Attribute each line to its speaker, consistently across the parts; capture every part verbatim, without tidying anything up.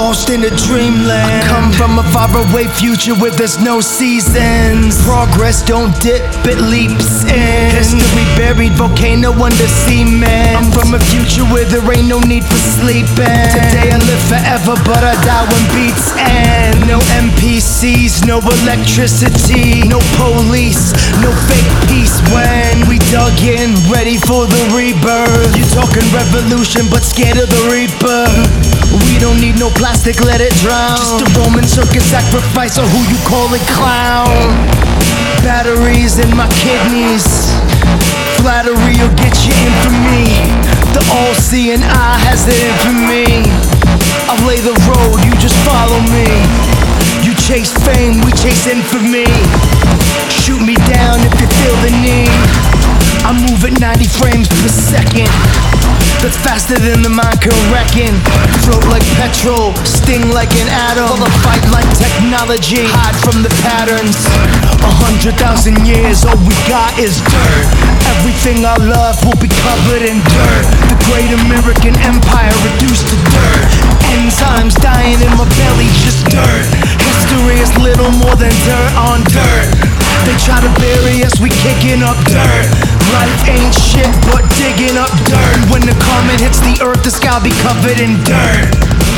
Speaker 1: lost in a dreamland. I come from a faraway future where there's no seasons. Progress don't dip, it leaps in. History buried, volcano under cement. I'm from a future where there ain't no need for sleeping. Today I live forever, but I die when beats end. No N P Cs, no electricity, no police, no fake peace. When we dug in, ready for the rebirth. You talking revolution, but scared of the reaper. We don't need no plastic, let it drown. Just a Roman circus sacrifice, or who you call it clown. Batteries in my kidneys, flattery will get you infamy. The all-seeing eye has it in for me. I'll lay the road, you just follow me. You chase fame, we chase infamy. Shoot me down if you feel the need. I move at ninety frames per second. That's faster than the mind can reckon. Float like petrol, sting like an atom. Full of fight like technology, hide from the patterns. A hundred thousand years, all we got is dirt. Everything I love will be covered in dirt. The great American empire reduced to dirt. Enzymes dying in my belly, just dirt. History is little more than dirt on dirt. They try to bury us, we kicking up dirt. Life ain't shit but digging up dirt. When the comet hits the earth, the sky'll be covered in dirt.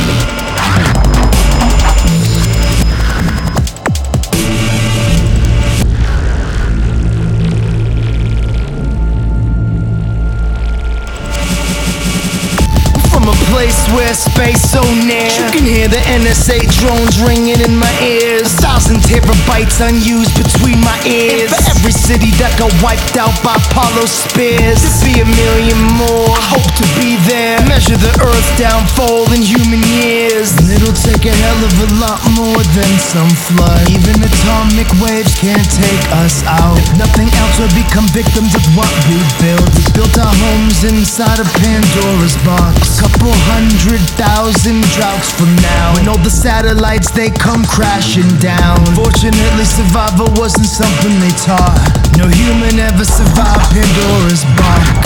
Speaker 1: Place where space so near, you can hear the N S A drones ringing in my ears. A thousand terabytes unused between my ears. And for every city that got wiped out by Apollo spears, there'll be a million more. I hope to be there. Measure the Earth's downfall in human years. And it'll take a hell of a lot more than some flood. Even atomic waves can't take us out. If nothing else, we'll become victims of what we built. We built our homes inside of Pandora's box. Couple hundred thousand droughts from now, and all the satellites, they come crashing down. Fortunately, survival wasn't something they taught. No human ever survived Pandora's box.